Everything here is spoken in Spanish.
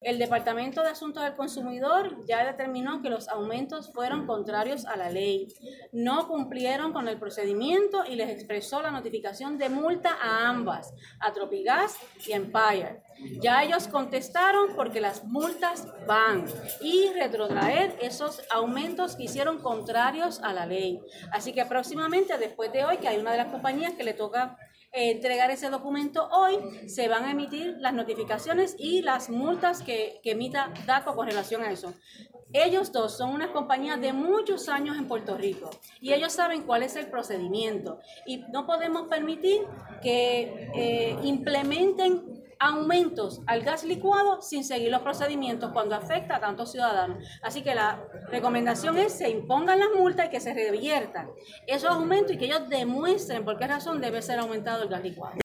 El Departamento de Asuntos del Consumidor ya determinó que los aumentos fueron contrarios a la ley. No cumplieron con el procedimiento y les expresó la notificación de multa a ambas, a Tropigas y Empire. Ya ellos contestaron porque las multas van y retrotraer esos aumentos que hicieron contrarios a la ley. Así que próximamente, después de hoy, que hay una de las compañías que le toca entregar ese documento hoy, se van a emitir las notificaciones y las multas que emita DACO con relación a eso. Ellos dos son unas compañías de muchos años en Puerto Rico y ellos saben cuál es el procedimiento y no podemos permitir que implementen aumentos al gas licuado sin seguir los procedimientos cuando afecta a tantos ciudadanos. Así que la recomendación es que se impongan las multas y que se reviertan esos aumentos y que ellos demuestren por qué razón debe ser aumentado el gas licuado.